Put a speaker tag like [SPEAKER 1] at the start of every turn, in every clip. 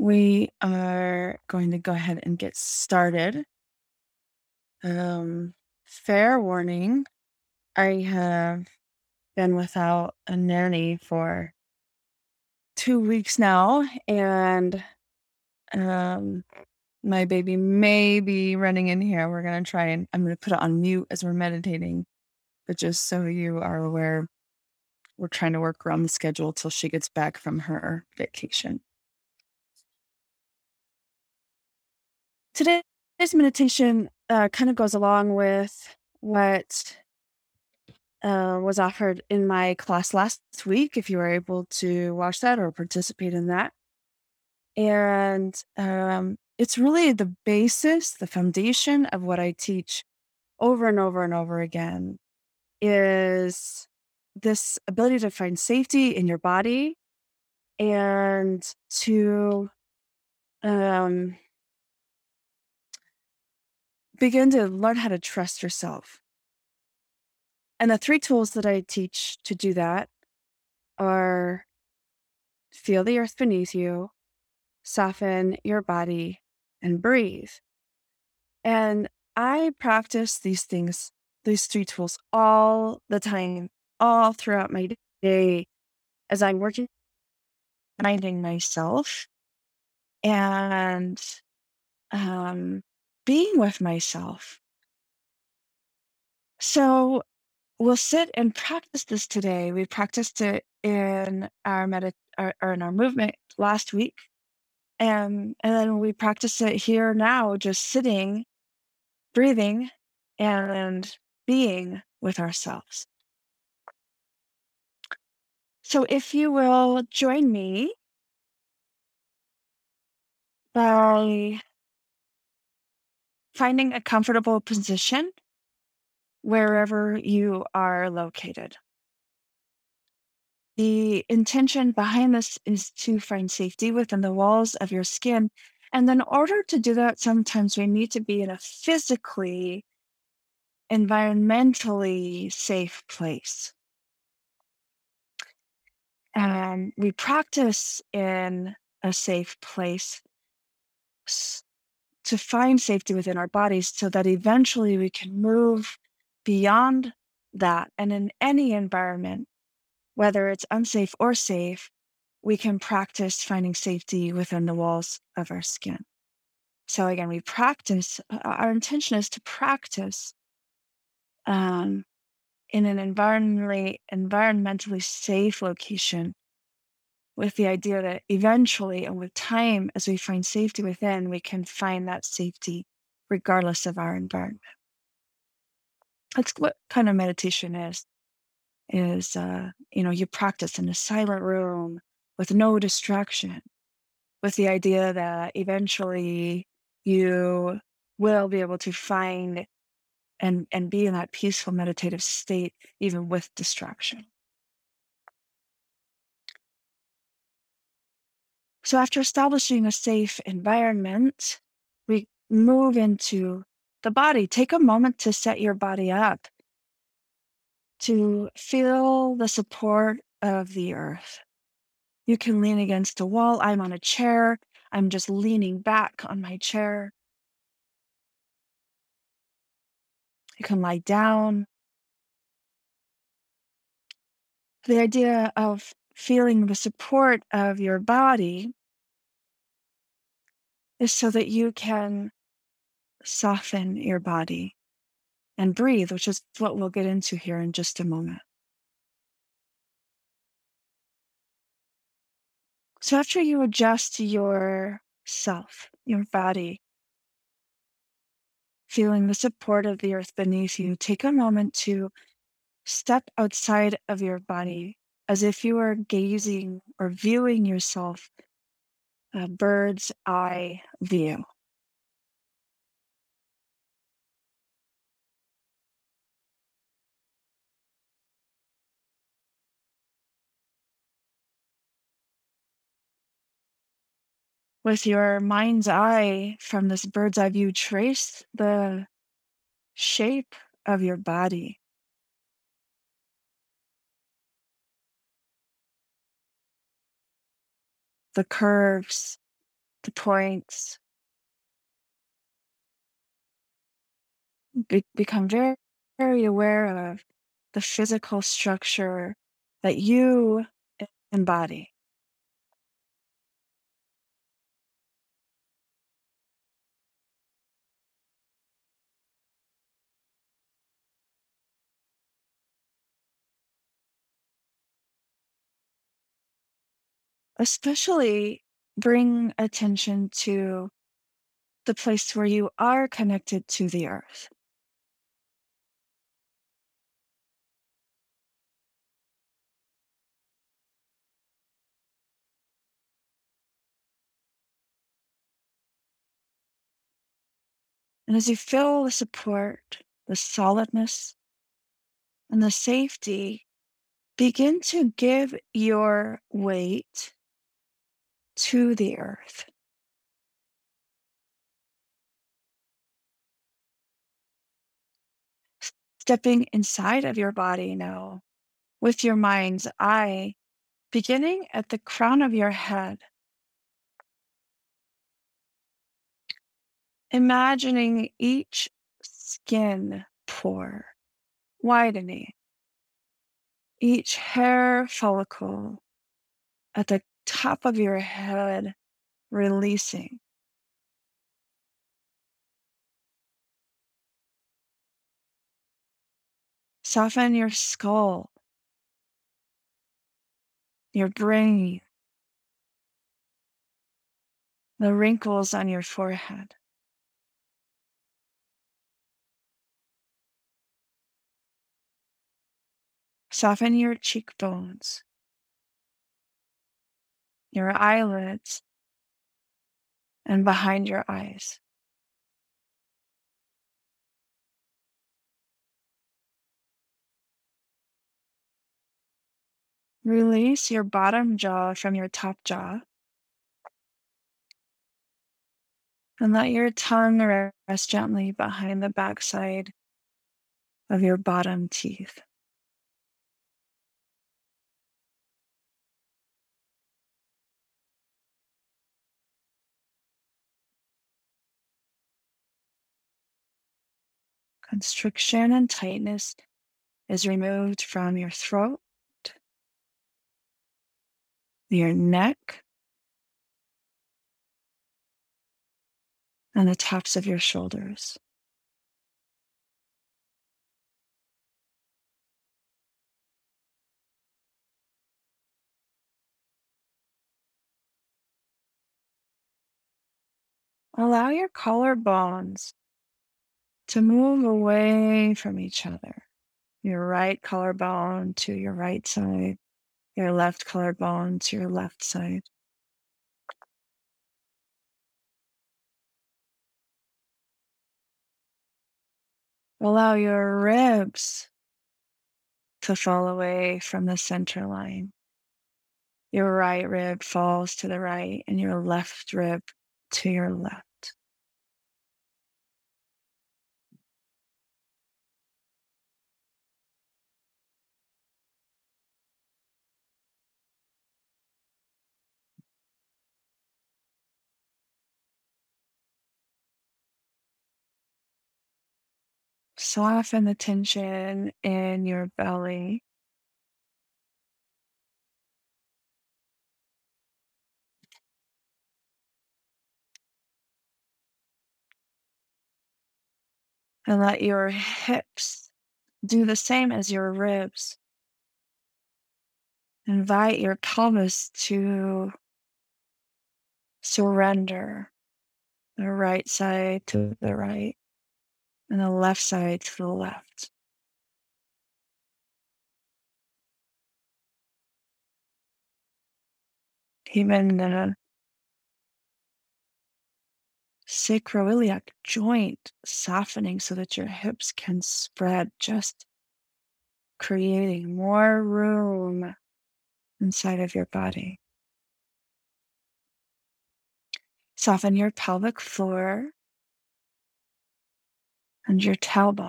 [SPEAKER 1] We are going to go ahead and get started. Fair warning, I have been without a nanny for 2 weeks now, and um, my baby may be running in here. We're going to try and I'm going to put it on mute as we're meditating, but just so you are aware, we're trying to work around the schedule till she gets back from her vacation. Today's meditation kind of goes along with what was offered in my class last week, if you were able to watch that or participate in that. And it's really the basis, the foundation of what I teach over and over and over again is this ability to find safety in your body and to um, begin to learn how to trust yourself. And the three tools that I teach to do that are feel the earth beneath you, soften your body, and breathe. And I practice these things, these three tools all the time, all throughout my day as I'm working, finding myself and um, being with myself. So we'll sit and practice this today. We practiced it in our or in our movement last week. And then we practice it here now, just sitting, breathing, and being with ourselves. So if you will join me by finding a comfortable position wherever you are located. The intention behind this is to find safety within the walls of your skin. And in order to do that, sometimes we need to be in a physically, environmentally safe place. And we practice in a safe place to find safety within our bodies so that eventually we can move beyond that. And in any environment, whether it's unsafe or safe, we can practice finding safety within the walls of our skin. So again, we practice, our intention is to practice in an environmentally safe location with the idea that eventually and with time, as we find safety within, we can find that safety regardless of our environment. That's what kind of meditation is, you practice in a silent room with no distraction, with the idea that eventually you will be able to find and be in that peaceful meditative state, even with distraction. So after establishing a safe environment, we move into the body. Take a moment to set your body up, to feel the support of the earth. You can lean against a wall. I'm on a chair. I'm just leaning back on my chair. You can lie down. The idea of feeling the support of your body is so that you can soften your body and breathe, which is what we'll get into here in just a moment. So after you adjust yourself, your body, feeling the support of the earth beneath you, take a moment to step outside of your body as if you were gazing or viewing yourself a bird's eye view. With your mind's eye, from this bird's eye view, trace the shape of your body. The curves, the points. Become very, very aware of the physical structure that you embody. Especially bring attention to the place where you are connected to the earth. And as you feel the support, the solidness, and the safety, begin to give your weight to the earth, stepping inside of your body now with your mind's eye, beginning at the crown of your head, imagining each skin pore widening, each hair follicle at the top of your head releasing. Soften your skull, your brain, the wrinkles on your forehead. Soften your cheekbones, your eyelids, and behind your eyes. Release your bottom jaw from your top jaw and let your tongue rest gently behind the backside of your bottom teeth. Constriction and tightness is removed from your throat, your neck, and the tops of your shoulders. Allow your collarbones to move away from each other. Your right collarbone to your right side, your left collarbone to your left side. Allow your ribs to fall away from the center line. Your right rib falls to the right and your left rib to your left. Soften the tension in your belly. And let your hips do the same as your ribs. Invite your pelvis to surrender, the right side to the right and the left side to the left. Even the sacroiliac joint softening so that your hips can spread, just creating more room inside of your body. Soften your pelvic floor and your tailbone.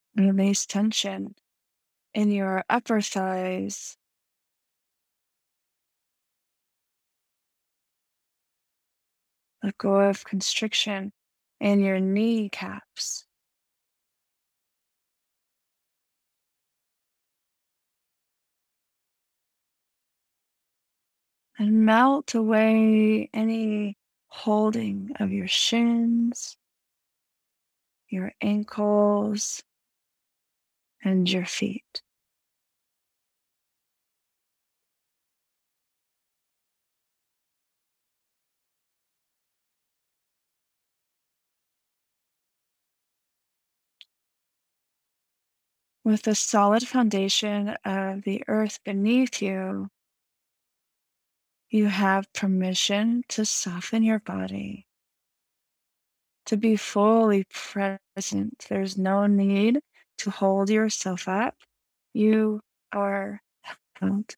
[SPEAKER 1] Release tension in your upper thighs. Let go of constriction in your kneecaps. And melt away any holding of your shins, your ankles, and your feet. With the solid foundation of the earth beneath you, you have permission to soften your body, to be fully present. There's no need to hold yourself up. You are held.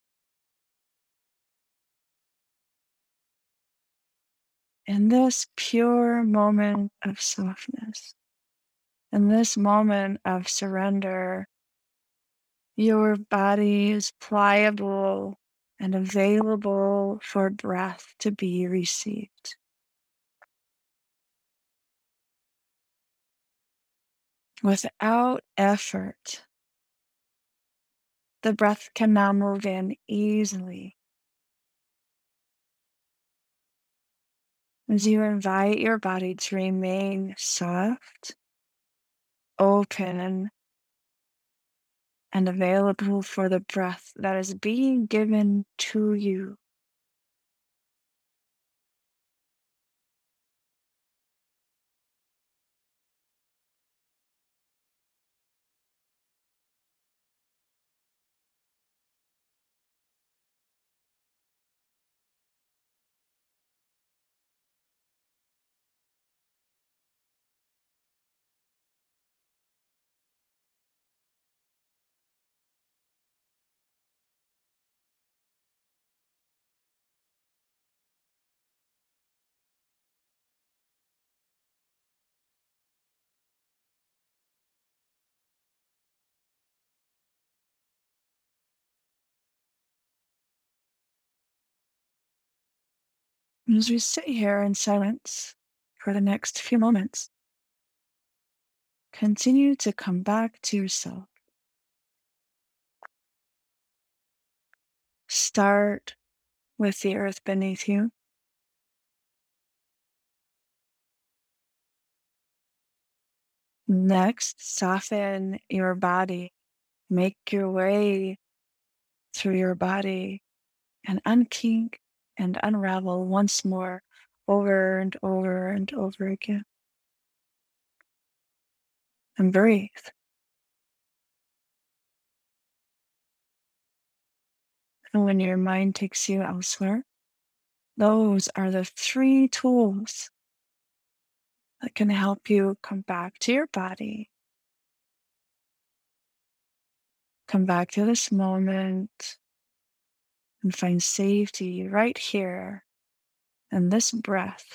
[SPEAKER 1] In this pure moment of softness, in this moment of surrender, your body is pliable and available for breath to be received. Without effort, the breath can now move in easily as you invite your body to remain soft, open, and available for the breath that is being given to you. As we sit here in silence for the next few moments, continue to come back to yourself. Start with the earth beneath you. Next, soften your body. Make your way through your body and unkink and unravel once more over and over and over again. And breathe. And when your mind takes you elsewhere, those are the three tools that can help you come back to your body, come back to this moment, and find safety right here in this breath.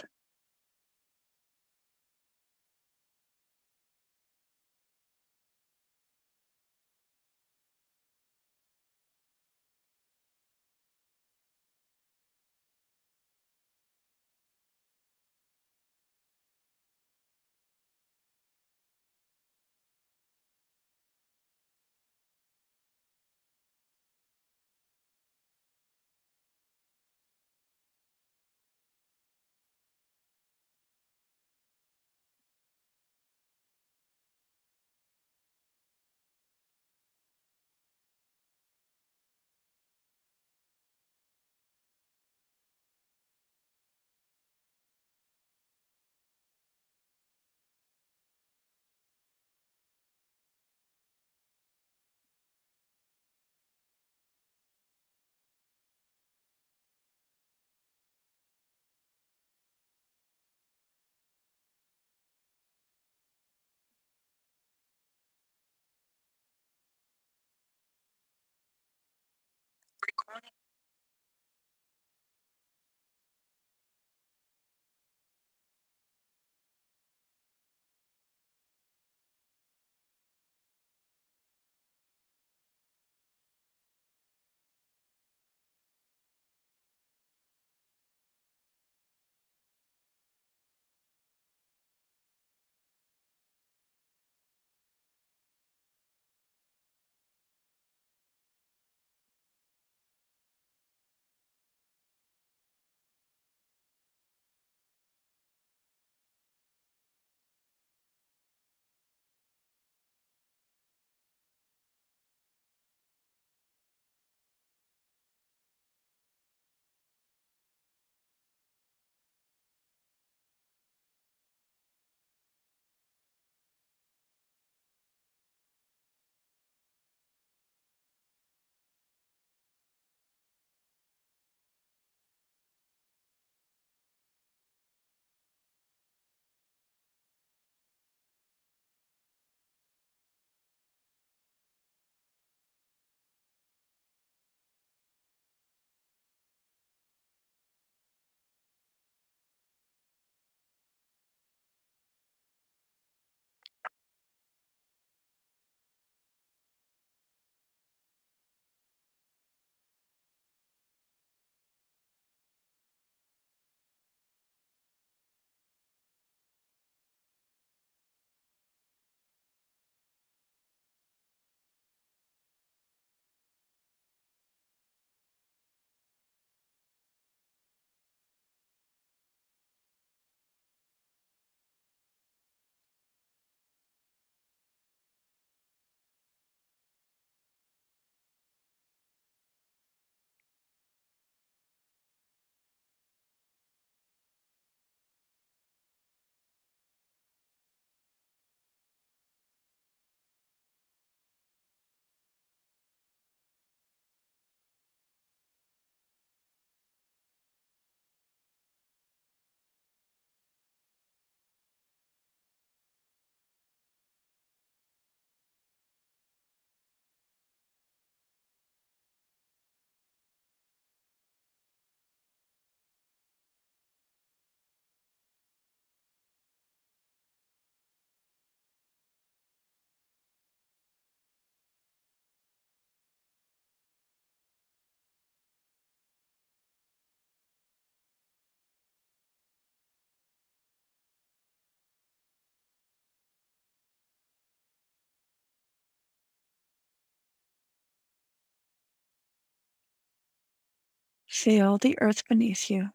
[SPEAKER 1] Feel the earth beneath you.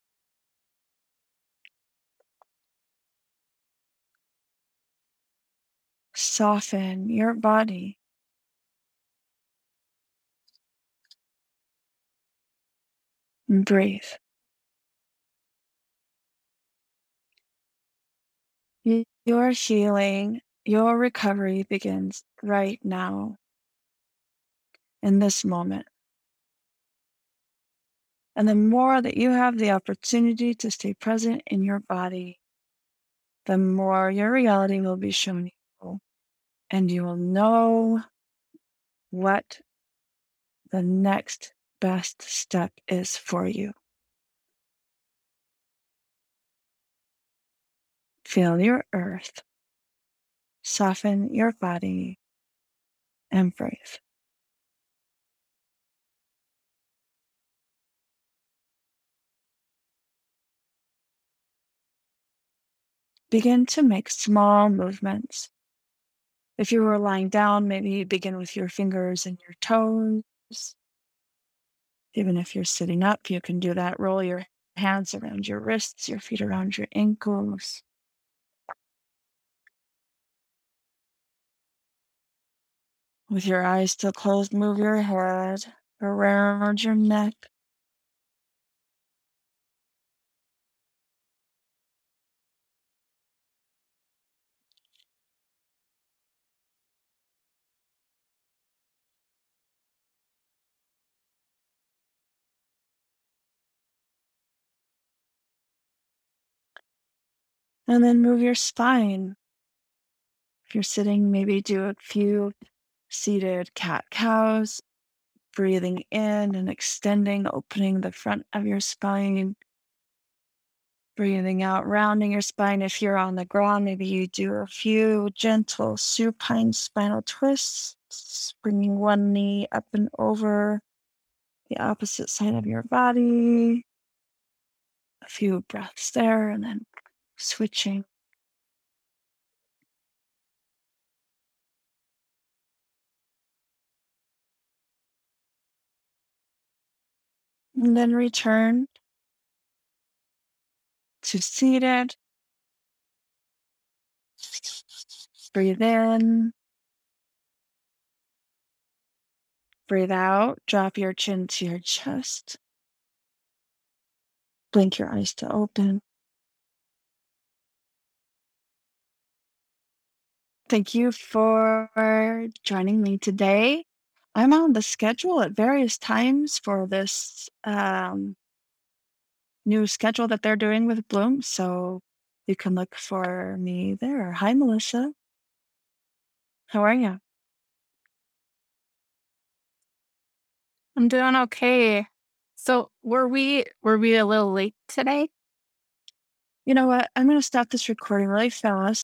[SPEAKER 1] Soften your body. And breathe. Your healing, your recovery begins right now, in this moment. And the more that you have the opportunity to stay present in your body, the more your reality will be shown you. And you will know what the next best step is for you. Feel your earth, soften your body, and breathe. Begin to make small movements. If you were lying down, maybe begin with your fingers and your toes. Even if you're sitting up, you can do that. Roll your hands around your wrists, your feet around your ankles. With your eyes still closed, move your head around your neck. And then move your spine. If you're sitting, maybe do a few seated cat-cows, breathing in and extending, opening the front of your spine. Breathing out, rounding your spine. If you're on the ground, maybe you do a few gentle supine spinal twists, bringing one knee up and over the opposite side of your body. A few breaths there, and then switching. And then return to seated. Breathe in. Breathe out. Drop your chin to your chest. Blink your eyes to open. Thank you for joining me today. I'm on the schedule at various times for this new schedule that they're doing with Bloom, so you can look for me there. Hi, Melissa. How are you?
[SPEAKER 2] I'm doing okay. So were we a little late today?
[SPEAKER 1] You know what? I'm going to stop this recording really fast.